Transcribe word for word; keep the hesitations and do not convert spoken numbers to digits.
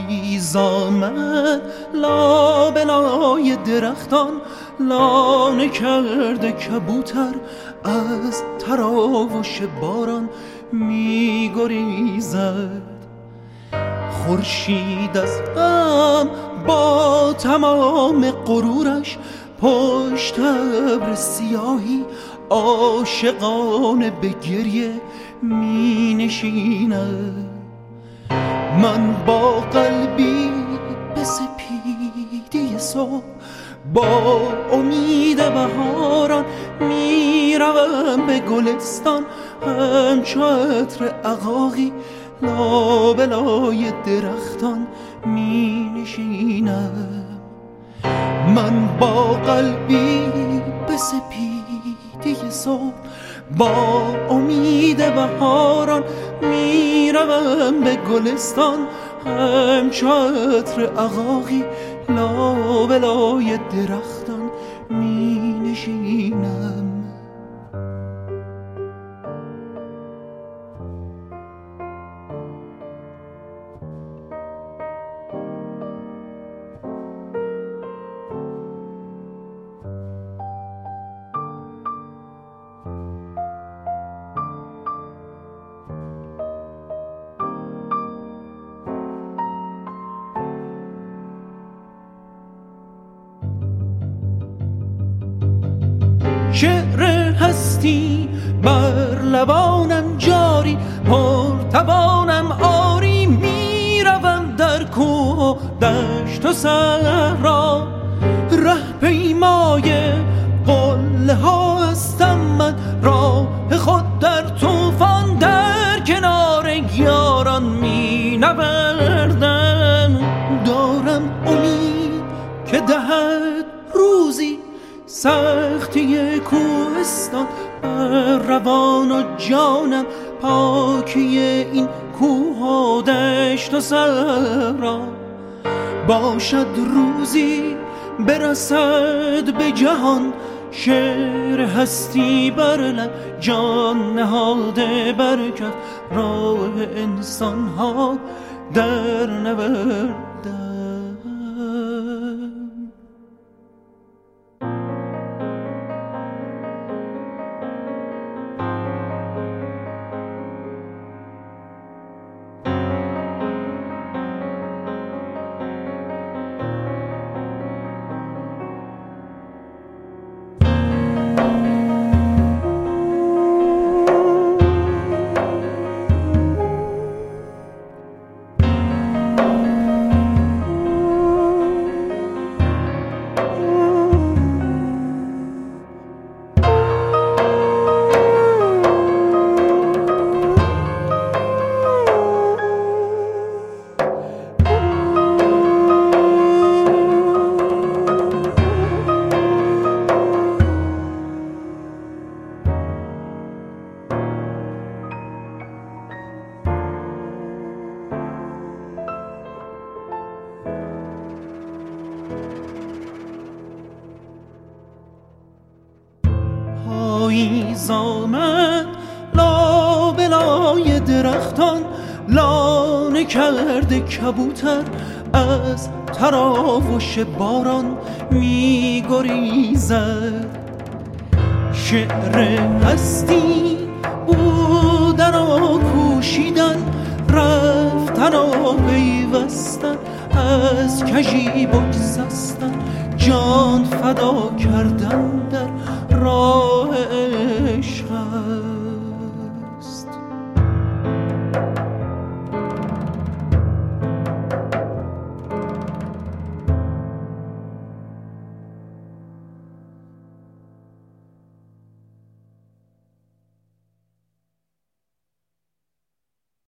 پاییز آمد لابلای درختان، لانه کرده کبوتر از تراوش باران می گریزد. خورشید از غم با تمام غرورش پشت ابر سیاهی عاشقانه به گریه می نشیند. من با قلبی به سپیدی صبح با امید بهاران می روم به گلستان، همچو عطر عقاقی لابلای درختان می نشینم. من با قلبی به سپیدی صبح با امید بهاران می روم به گلستان، همچو عطر عقاقی لابلای درختان می نشینم. شعر هستی بر لبانم جاری، پرتوانم آری، میروم در کوه و دشت و صحرا. ره پیمای قله ها هستم من، راه خود در طوفان در کنار یاران می نوردم. دارم امید که دهد روزی سختی کوهستان بر روان و جانم، پاکی این کوه و دشت و صحرا. باشد روزی برسد به جهان شعر هستی بر لب، جان نهاده بر کف راه انسان ها در نوردم. پاییز آمد لابلای درختان، لانه کرده کبوتر از تراوش باران می گریزد. شعر هستی بودن و کوشیدن، رفتن و پیوستن، از کژی بگسستن، جان فدا کردن در راه